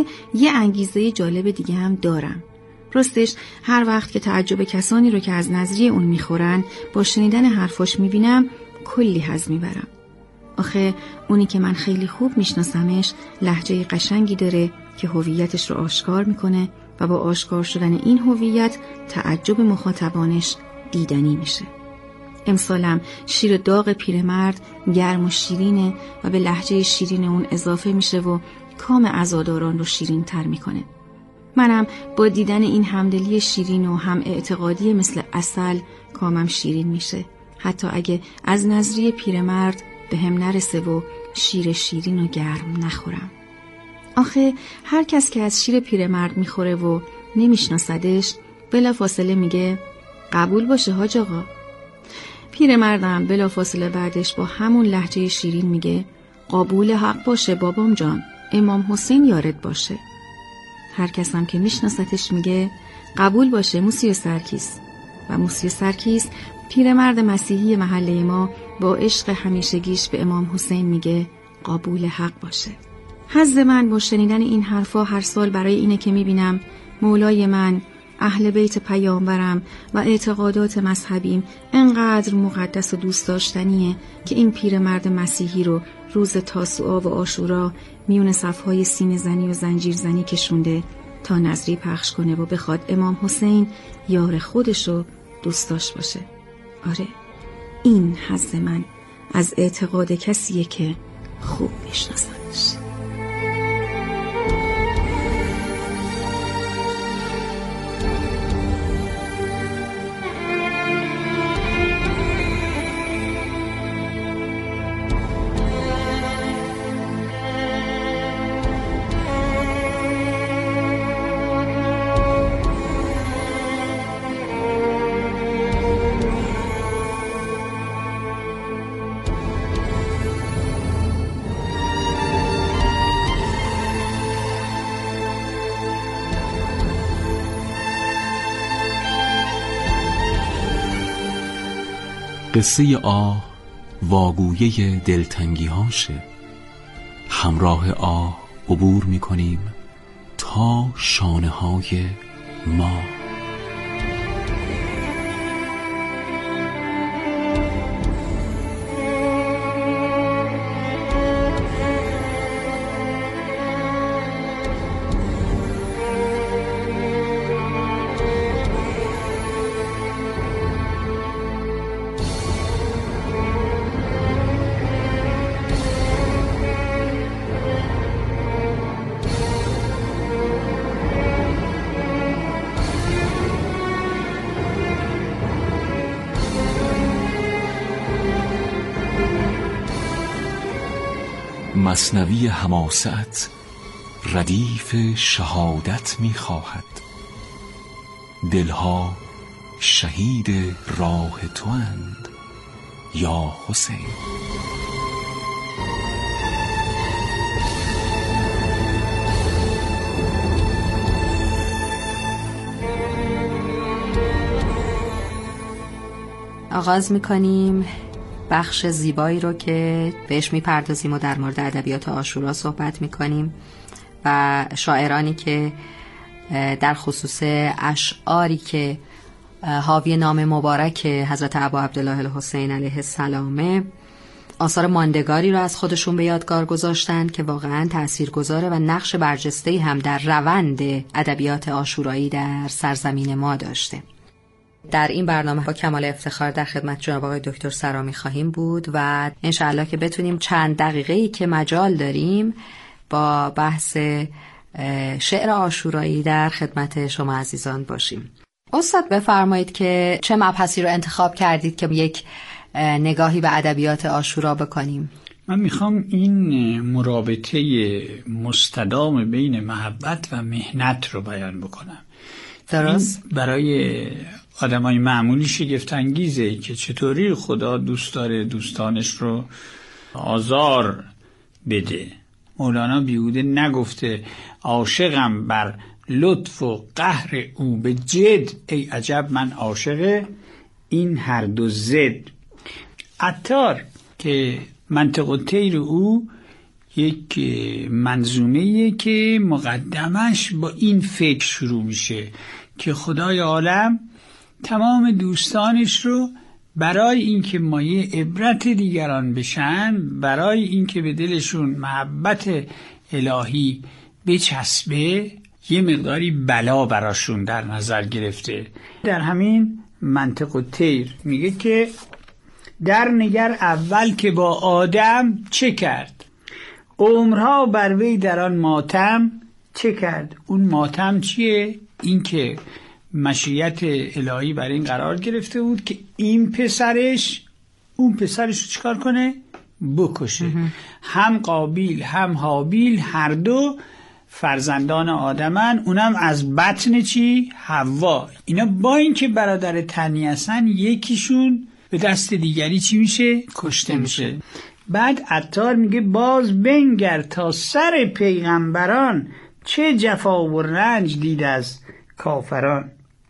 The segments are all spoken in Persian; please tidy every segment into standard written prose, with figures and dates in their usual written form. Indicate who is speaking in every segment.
Speaker 1: یه انگیزه جالب دیگه هم دارم. راستش هر وقت که تعجب کسانی رو که از نظریه اون میخورن با شنیدن حرفاش میبینم کلی حظ میبرم. آخه اونی که من خیلی خوب میشناسمش لهجه قشنگی داره که هویتش رو آشکار میکنه و با آشکار شدن این هویت تعجب مخاطبانش دیدنی میشه. امسالم شیر داغ پیرمرد گرم و شیرینه و به لهجه شیرین اون اضافه میشه و کام عزاداران رو شیرین تر میکنه. منم با دیدن این همدلی شیرین و هم اعتقادی مثل عسل کامم شیرین میشه، حتی اگه از نظریه پیرمرد به هم نرسه و شیر شیرین و گرم نخورم. آخه هر کس که از شیر پیرمرد میخوره و نمیشناسدش بلا فاصله میگه قبول باشه حاج آقا. پیرمردم بلا فاصله بعدش با همون لهجه شیرین میگه قبول حق باشه بابام جان، امام حسین یارد باشه. هر کسم که میشناستش میگه قبول باشه موسی سرکیس. و موسی سرکیس پیرمرد مسیحی محله ما با عشق همیشگیش به امام حسین میگه قبول حق باشه. حظ من با شنیدن این حرفا هر سال برای اینه که میبینم مولای من، اهل بیت پیامبرم و اعتقادات مذهبیم انقدر مقدس و دوست داشتنیه که این پیرمرد مسیحی رو روز تاسوعا و عاشورا میون صفهای سینه زنی و زنجیر زنی کشونده تا نظری پخش کنه و بخواد امام حسین یار خودشو دوست داشت باشه. آره، این حظ من از اعتقاد کسیه که خوب میشناسمش.
Speaker 2: قصه آه واگویه دلتنگی هاشه. همراه آه عبور میکنیم تا شانه های ما. مثنوی حماست ردیف شهادت می‌خواهد. دلها شهید راه تواند یا حسین.
Speaker 3: آغاز می‌کنیم بخش زیبایی رو که بهش میپردازیم و در مورد ادبیات عاشورا صحبت میکنیم و شاعرانی که در خصوص اشعاری که حاوی نام مبارک حضرت ابا عبدالله الحسین علیه السلام آثار ماندگاری رو از خودشون به یادگار گذاشتن که واقعا تاثیرگذاره و نقش برجسته‌ای هم در روند ادبیات عاشورایی در سرزمین ما داشته. در این برنامه با کمال افتخار در خدمت جناب آقای دکتر سرامی خواهیم بود و انشاءالله که بتونیم چند دقیقه‌ای که مجال داریم با بحث شعر عاشورایی در خدمت شما عزیزان باشیم. استاد بفرمایید که چه مبحثی رو انتخاب کردید که یک نگاهی به ادبیات عاشورا بکنیم؟
Speaker 4: من میخوام این مرابطه مستدام بین محبت و مهنت رو بیان بکنم.
Speaker 3: درست؟
Speaker 4: برای آدمای معمولی شگفت انگیزه که چطوری خدا دوست داره دوستانش رو آزار بده. مولانا بیهوده نگفته عاشقم بر لطف و قهر او به جد، ای عجب من عاشق این هر دو زد. عطار که منطق الطیر او یک منظومه‌ایه که مقدمش با این فکر شروع میشه که خدای عالم تمام دوستانش رو برای اینکه مایه عبرت دیگران بشن، برای اینکه به دلشون محبت الهی بچسبه، یه مقداری بلا براشون در نظر گرفته. در همین منطق الطیر میگه که در نگر اول که با آدم چه کرد، عمرها بر وی در آن ماتم چه کرد. اون ماتم چیه؟ این که مشیت الهی بر این قرار گرفته بود که این پسرش اون پسرش رو چیکار کنه؟ بکشه. هم قابیل هم هابیل هر دو فرزندان آدمن، اونم از بطن چی؟ حوا. اینا با اینکه برادر تنی هستن، یکیشون به دست دیگری چی میشه؟ کشته میشه. بعد عطار میگه باز بنگر تا سر پیغمبران چه جفا و رنج دید از کافران.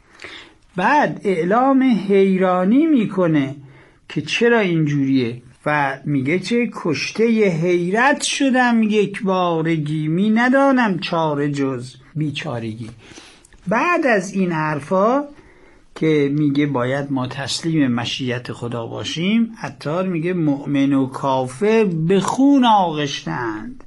Speaker 4: بعد اعلام حیرانی میکنه که چرا اینجوریه و میگه چه کشته حیرت شدم یک بارگی، می ندانم چاره جز بیچارگی. بعد از این حرفا که میگه باید ما تسلیم مشیت خدا باشیم، عطار میگه مؤمن و کافر به خون آغشتند،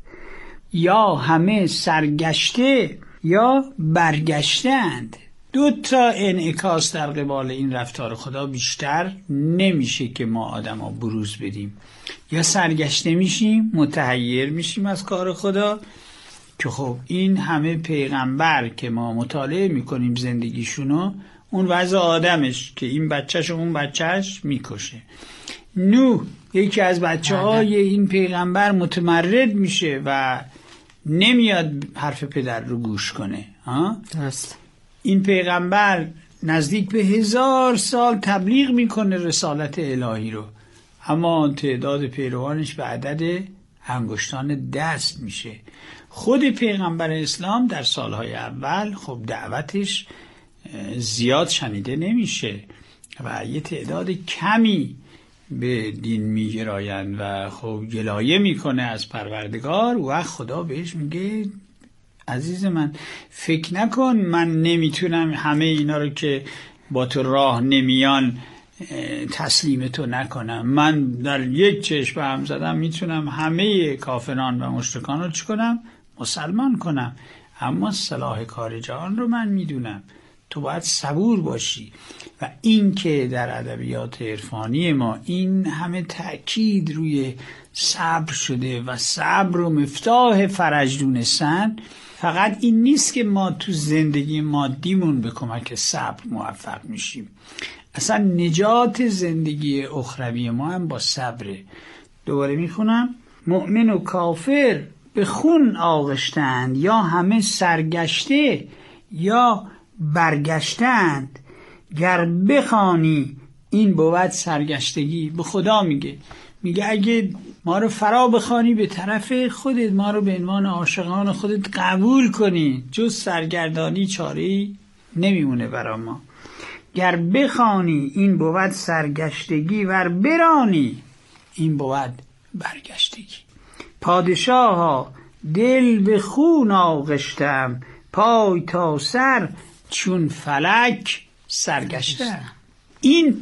Speaker 4: یا همه سرگشته یا برگشتند. دو تا انعکاس در قبال این رفتار خدا بیشتر نمیشه که ما آدم ها بروز بدیم. یا سرگشته میشیم، متحیر میشیم از کار خدا، که خب این همه پیغمبر که ما مطالعه میکنیم زندگیشونو، اون وضع آدمش که این بچهش و اون بچهش میکشه. نوح یکی از بچه های این پیغمبر متمرد میشه و نمیاد حرف پدر رو گوش کنه.
Speaker 3: درست.
Speaker 4: این پیغمبر نزدیک به 1000 سال تبلیغ میکنه رسالت الهی رو، اما تعداد پیروانش به عدد انگشتان دست میشه. خود پیغمبر اسلام در سالهای اول خب دعوتش زیاد شنیده نمیشه و یه تعداد کمی به دین میگرایند و خب گلایه میکنه از پروردگار و خدا بهش میگه عزیز من فکر نکن من نمیتونم همه اینا رو که با تو راه نمیان تسلیم تو نکنم. من در یک چشم هم زدم میتونم همه کافران و مشرکان رو چی کنم؟ مسلمان کنم. اما صلاح کار جهان رو من میدونم. تو باید صبور باشی. و این که در ادبیات عرفانی ما این همه تأکید روی صبر شده و صبر و مفتاح فرج دونستن، فقط این نیست که ما تو زندگی مادیمون به کمک صبر موفق میشیم. اصلا نجات زندگی اخروی ما هم با صبره. دوباره میخونم مؤمن و کافر به خون آغشتند، یا همه سرگشته یا برگشتند. گر بخوانی این بود سرگشتگی. به خدا میگه اگه ما رو فرا بخوانی به طرف خودت، ما رو به عنوان عاشقان خودت قبول کنی، جز سرگردانی چاره‌ای نمیمونه برا ما. گر بخوانی این بود سرگشتگی، ور برانی این بود برگشتگی. پادشاه ها دل به خون آغشتم، پای تا سر چون فلک سرگشتم. این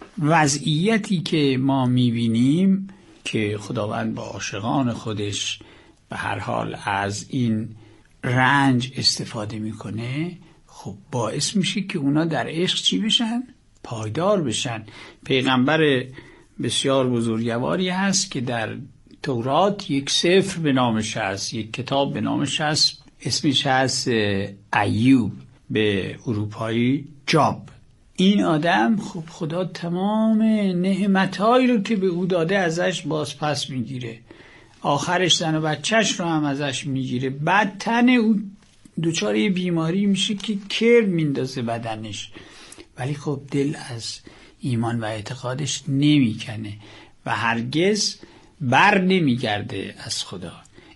Speaker 4: وضعیتی که ما میبینیم که خداوند با عاشقان خودش به هر حال از این رنج استفاده میکنه، خب باعث میشه که اونا در عشق چی بشن؟ پایدار بشن. پیغمبر بسیار بزرگواری هست که در تورات یک سفر به نامش هست، یک کتاب به نامش هست، اسمش هست ایوب، به اروپایی جاب. این آدم خب خدا تمام نعمتهایی رو که به او داده ازش باز پس میگیره، آخرش زن و بچهش رو هم ازش میگیره. بعد تن او دچار یه بیماری میشه که کرم میندازه بدنش، ولی خب دل از ایمان و اعتقادش نمیکنه و هرگز بر نمیگرده از خدا.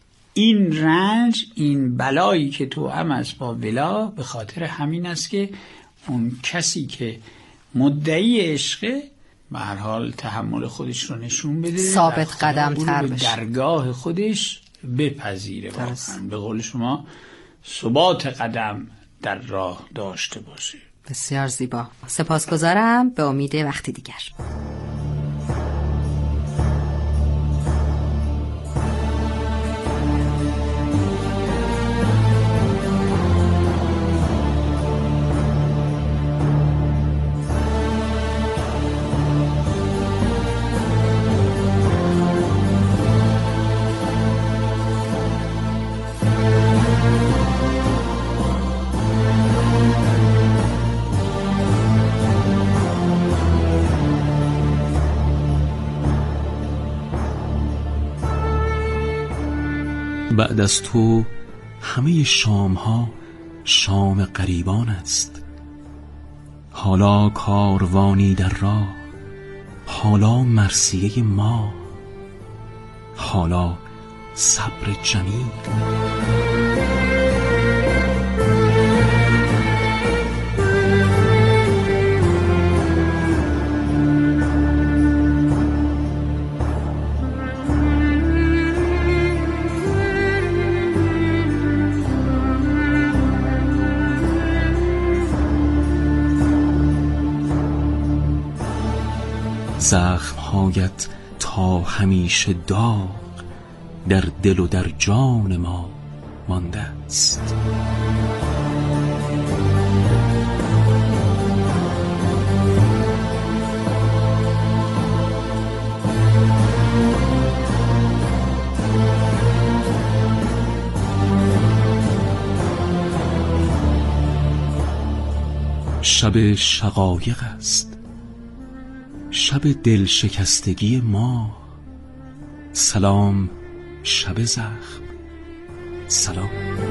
Speaker 4: این رنج، این بلایی که تو هم از با ولا، به خاطر همین است که اون کسی که مدعی عشقه به هر حال تحمل خودش رو نشون بده،
Speaker 3: ثابت قدم تر
Speaker 4: بشه، درگاه خودش بپذیره، واقعا به قول شما ثبات قدم در راه داشته باشه.
Speaker 3: بسیار زیبا، سپاسگزارم. به امید وقتی دیگر.
Speaker 2: بعد از تو همه شام‌ها شام غریبان است. حالا کاروانی در راه، حالا مرثیه ما، حالا صبر جمیل. زخم‌هایت تا همیشه داغ در دل و در جان ما مانده است. شب شقایق است، شب دل شکستگی ما. سلام شب زخم، سلام.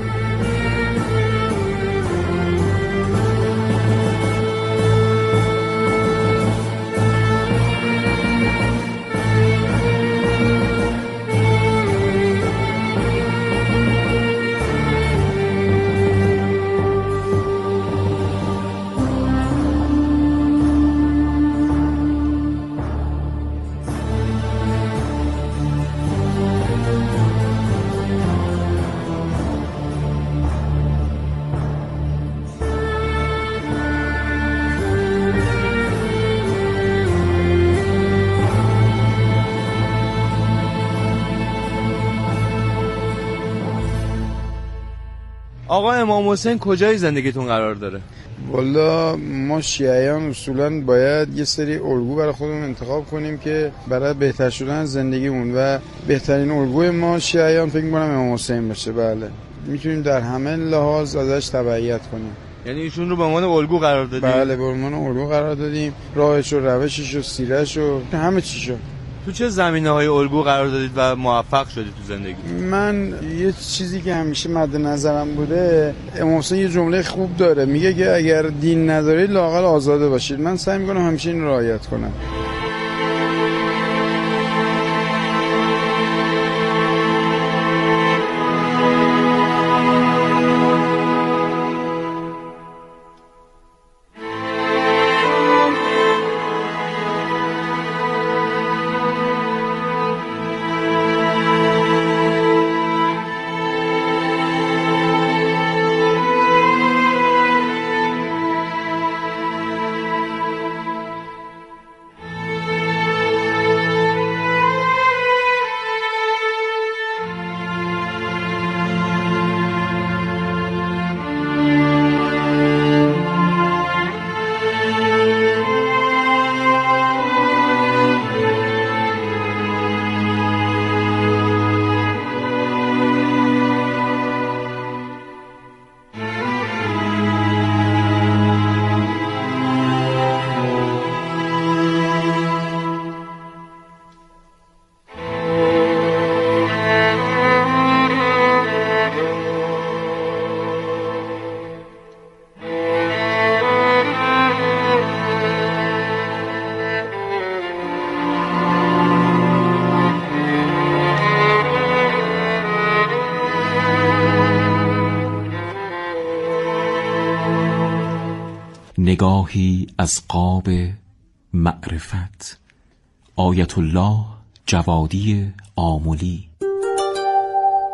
Speaker 5: آقا امام حسین کجای زندگیتون قرار داره؟
Speaker 6: والا ما شیعیان اصولا باید یه سری الگو برای خودمون انتخاب کنیم که برای بهتر شدن زندگیمون، و بهترین الگوی ما شیعیان فکر می‌کنم امام حسین باشه. بله، میتونیم در همه لحاظ ازش تبعیت کنیم.
Speaker 5: یعنی ایشون رو به عنوان الگو قرار دادیم؟
Speaker 6: بله، به عنوان الگو قرار دادیم. راهش و روشش و سیرش و همه چیشو.
Speaker 5: تو چه زمینه‌های الگو قرار دادید و موفق شدید تو زندگی؟
Speaker 6: من یه چیزی که همیشه مد نظرم بوده، امام حسین یه جمله خوب داره، میگه که اگر دین ندارید لااقل آزاده باشید. من سعی میکنم همیشه این رعایت کنم.
Speaker 2: نگاهی از قاب معرفت. آیت الله جوادی آملی.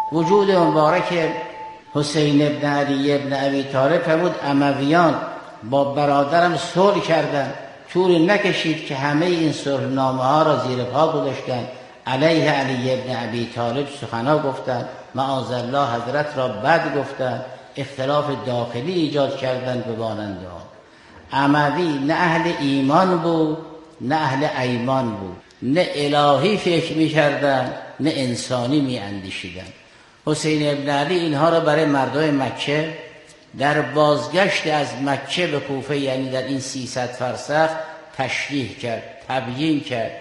Speaker 7: وجود مبارک حسین ابن علی ابن ابی طالب فرمود امویان با برادرم صلح کردند، طولی نکشید که همه این صلحنامه ها را زیر پا گذاشتند، علیه علی ابن ابی طالب سخنا گفتند، معاذالله حضرت را بد گفتند، اختلاف داخلی ایجاد کردند به مانند آن. اموی نه اهل ایمان بود نه اهل ایمان بود، نه الهی فکر می کردن نه انسانی می اندیشیدن. حسین ابن علی اینها را برای مردم مکه در بازگشت از مکه به کوفه، یعنی در این 300 فرسخ تشریح کرد، تبیین کرد.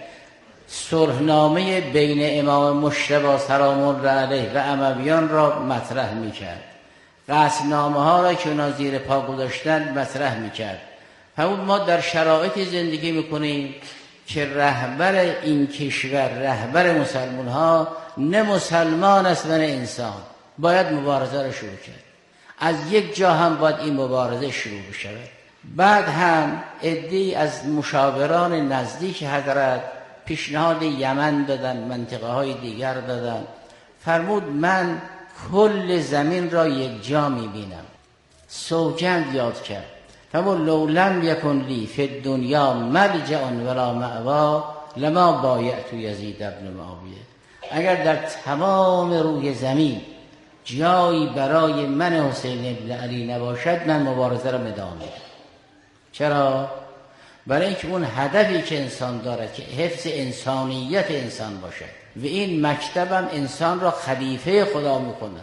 Speaker 7: صلحنامه بین امام مجتبی سلام الله علیه و امویان را مطرح می کرد. قصدنامه ها را که اونا زیر پا گذاشتند مطرح می کرد. همون ما در شرایطی زندگی میکنیم که رهبر این کشور، رهبر مسلمان ها نه مسلمان است و نه انسان. باید مبارزه را شروع کرد. از یک جا هم باید این مبارزه شروع بشود. بعد هم عده‌ای از مشاوران نزدیک حضرت پیشنهاد یمن دادن، منطقه های دیگر دادن. فرمود من کل زمین را یک جا میبینم. سوگند یاد کرد. فرمود لو لم یکن لی فی الدنیا ملجأ ولا مأوا لما بایعت یزید ابن معاویه. اگر در تمام روی زمین جایی برای من حسین ابن علی نباشد، من مبارزه را ادامه میدم. چرا؟ برای اینکه اون هدفی که انسان دارد که حفظ انسانیت انسان باشد و این مکتبم انسان را خلیفه خدا میکند،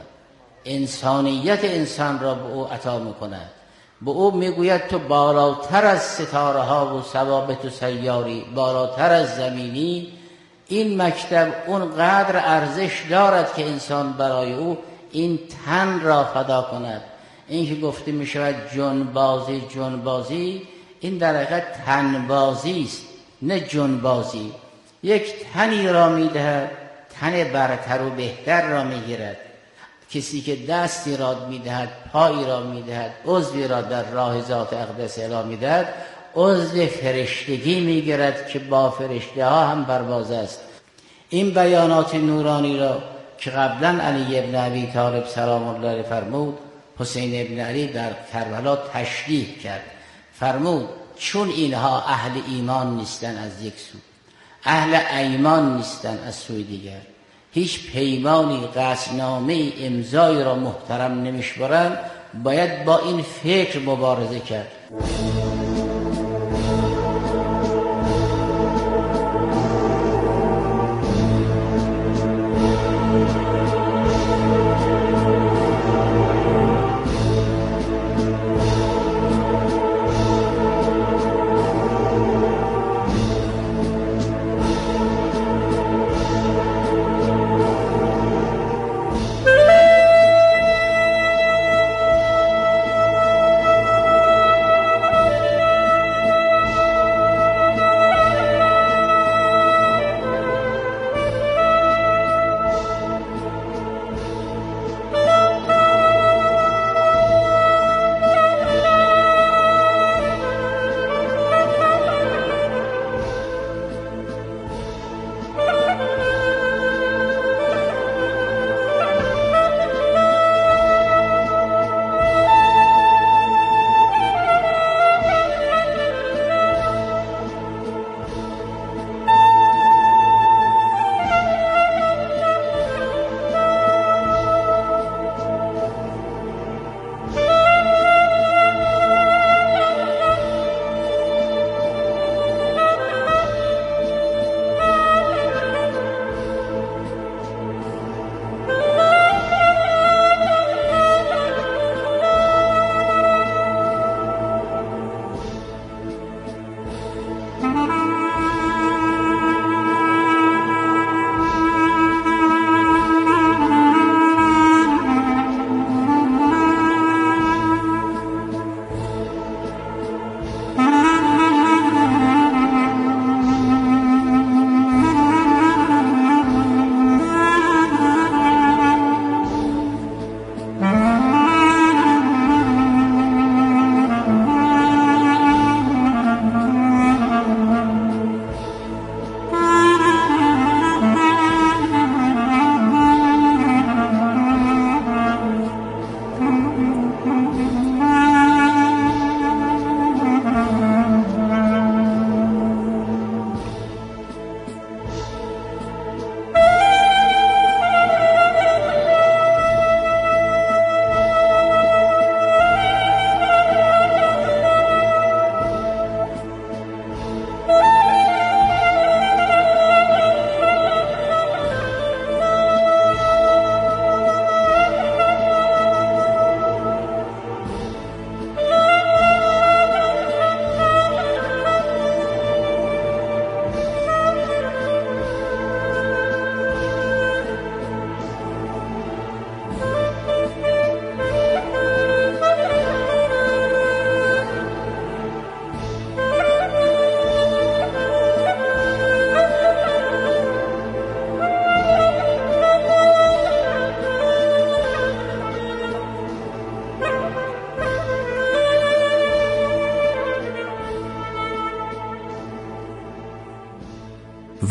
Speaker 7: انسانیت انسان را به او عطا میکند. به او میگوید تو بالاتر از ستاره ها و ثوابت و سیاری، بالاتر از زمینی. این مکتب اونقدر ارزش دارد که انسان برای او این تن را فدا کند. این که گفته می شود جنبازی جنبازی، این در حقیقت تنبازی است نه جنبازی. یک تنی را می دهد، تن برتر و بهتر را می گیرد. کسی که دستی را می دهد، پایی را می دهد، عضوی را در راه ذات اقدس اله می دهد، عضو فرشتگی می گیرد که با فرشته ها هم برواز است. این بیانات نورانی را که قبلا علی ابن ابی طالب سلام الله علیه فرمود، حسین ابن علی در کربلا تشریح کرد. فرمود چون اینها اهل ایمان نیستن از یک سو، اهل ایمان نیستن از سوی دیگر، هیچ پیمانی، قصدنامه، امضایی را محترم نمیشمارند، باید با این فکر مبارزه کرد.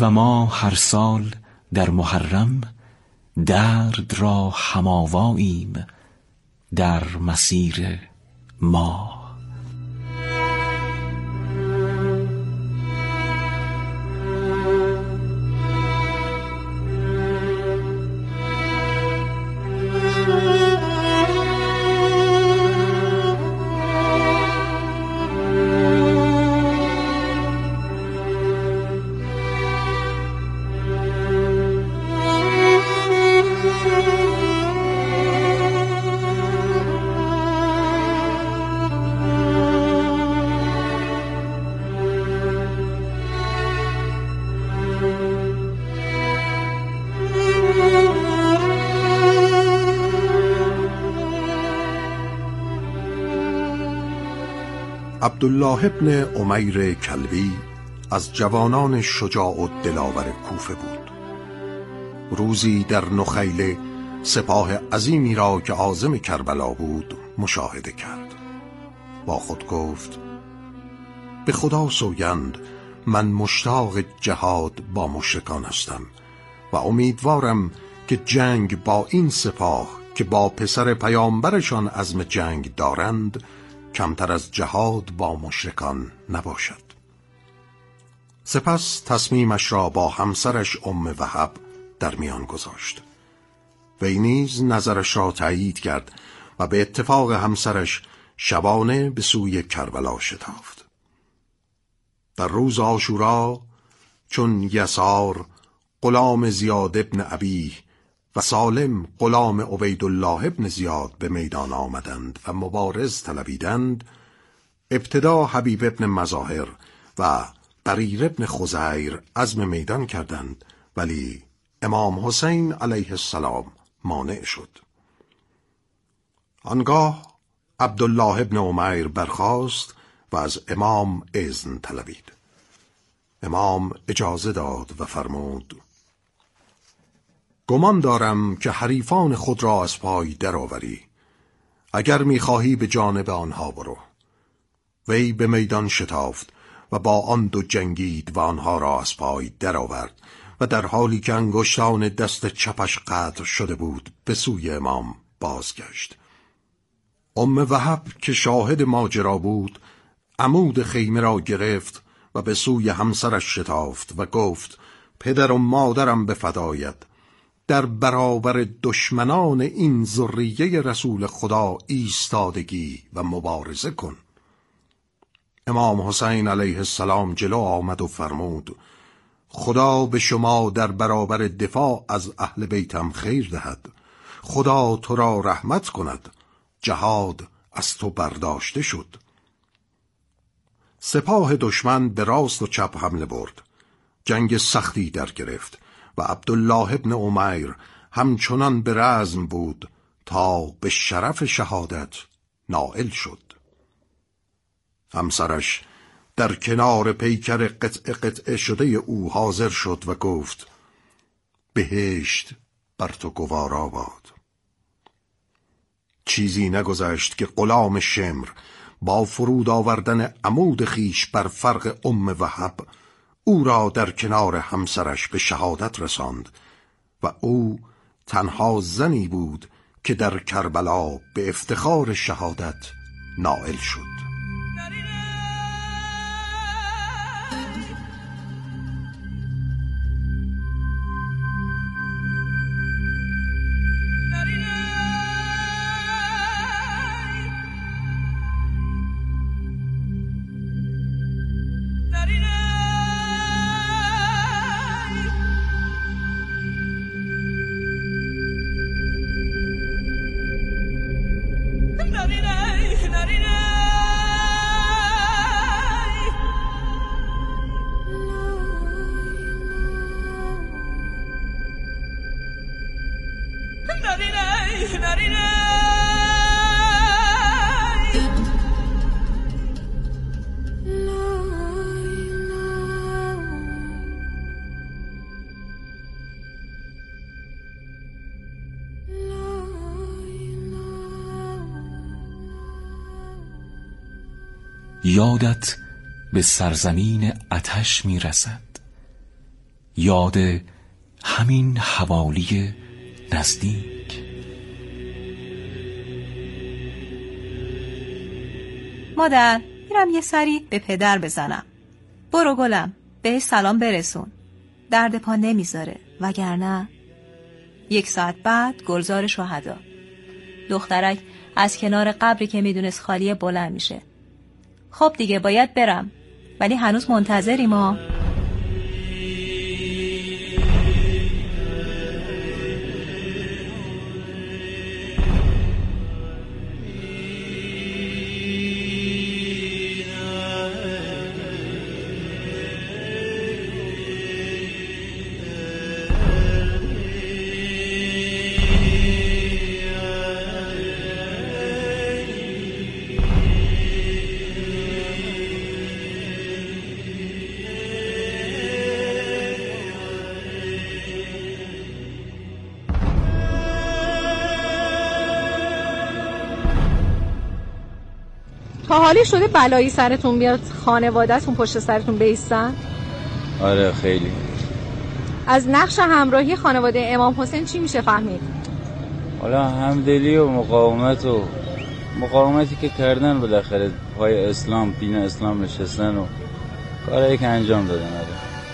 Speaker 2: و ما هر سال در محرم درد را هماواییم در مسیر ما.
Speaker 8: عبدالله ابن عمیر کلبی از جوانان شجاع و دلاور کوفه بود. روزی در نخیل سپاه عظیمی را که عازم کربلا بود مشاهده کرد. با خود گفت: به خدا سوگند من مشتاق جهاد با مشرکان هستم و امیدوارم که جنگ با این سپاه که با پسر پیامبرشان عزم جنگ دارند کمتر از جهاد با مشرکان نباشد. سپس تصمیمش را با همسرش وهب در میان گذاشت. وی نیز نظرش را تایید کرد و به اتفاق همسرش شبانه به سوی کربلا شتافت. در روز عاشورا چون یسار غلام زیاد ابن ابیه و سالم غلام عبیدالله ابن زیاد به میدان آمدند و مبارز طلبیدند، ابتدا حبیب ابن مظاهر و بریر ابن خزیر عزم میدان کردند، ولی امام حسین علیه السلام مانع شد. آنگاه عبدالله ابن عمیر برخاست و از امام اذن طلبید. امام اجازه داد و فرمود: گمان دارم که حریفان خود را از پای درآوری. اگر می‌خواهی به جانب آنها برو. وی به میدان شتافت و با آن دو جنگید و آنها را از پای درآورد و در حالی که انگشتان دست چپش قطع شده بود به سوی امام بازگشت. وهب که شاهد ماجرا بود عمود خیمه را گرفت و به سوی همسرش شتافت و گفت: پدر و مادرم به فدایت، در برابر دشمنان این ذریه رسول خدا ایستادگی و مبارزه کن. امام حسین علیه السلام جلو آمد و فرمود: خدا به شما در برابر دفاع از اهل بیتم خیر دهد. خدا تو را رحمت کند. جهاد از تو برداشته شد. سپاه دشمن به راست و چپ حمله برد. جنگ سختی در گرفت و عبدالله ابن عمیر همچنان به رزم بود تا به شرف شهادت نائل شد. همسرش در کنار پیکر قطعه شده او حاضر شد و گفت: بهشت بر تو گوارا باد. چیزی نگذشت که غلام شمر با فرود آوردن عمود خیش بر فرق وهب او را در کنار همسرش به شهادت رساند و او تنها زنی بود که در کربلا به افتخار شهادت نائل شد.
Speaker 2: یادت به سرزمین آتش می رسد. یاد همین حوالی نزدیک.
Speaker 9: مادر، میرم یه سری به پدر بزنم. برو گلم، بهش سلام برسون. درد پا نمیذاره، وگرنه. 1 ساعت بعد گلزار شهدا. دخترک از کنار قبری که میدونست خالیه بلند میشه. خب دیگه باید برم، ولی هنوز منتظریم ما.
Speaker 10: تا حالی شده بلایی سرتون بیاد خانواده‌تون پشت سرتون بیستن؟
Speaker 11: آره خیلی.
Speaker 10: از نقش همراهی خانواده امام حسین چی میشه فهمید؟
Speaker 11: حالا همدلی و مقاومتی که کردن بالاخره پای اسلام، دین اسلام نشستن و کارهایی که انجام دادن. آره.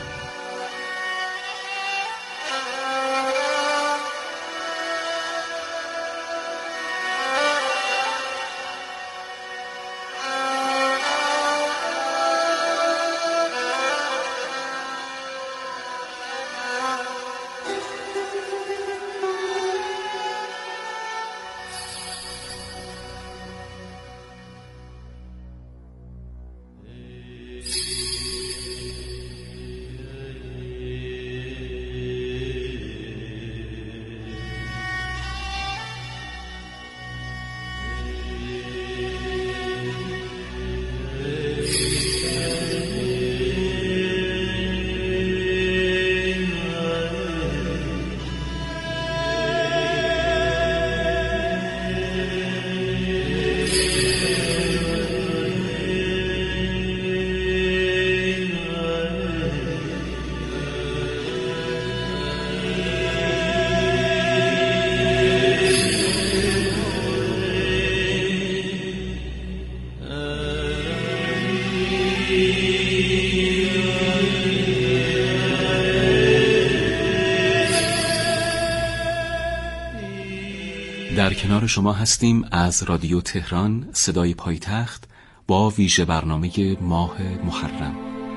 Speaker 2: در کنار شما هستیم از رادیو تهران صدای پایتخت با ویژه برنامه ماه محرم.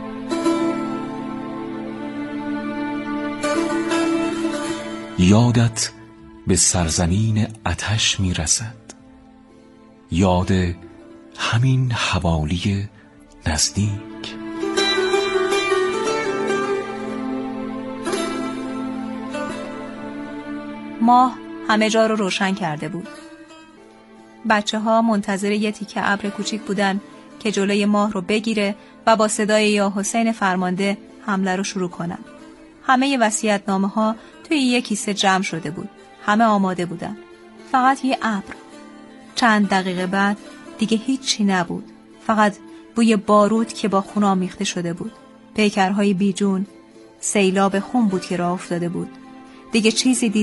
Speaker 2: یادت به سرزمین آتش میرسد، یاد همین حوالی نزدیک.
Speaker 9: ماه همه جا رو روشن کرده بود. بچه ها منتظر یه تیکه ابر کوچیک بودن که جلوی ماه رو بگیره و با صدای یا حسین فرمانده حمله رو شروع کنن. همه وصیت‌نامه ها توی یه کیسه جمع شده بود. همه آماده بودن. فقط یه ابر. چند دقیقه بعد دیگه هیچی نبود. فقط بوی بارود که با خون آمیخته شده بود. پیکرهای بیجون، سیلاب خون بود که راه افتاده بود. دیگه چیزی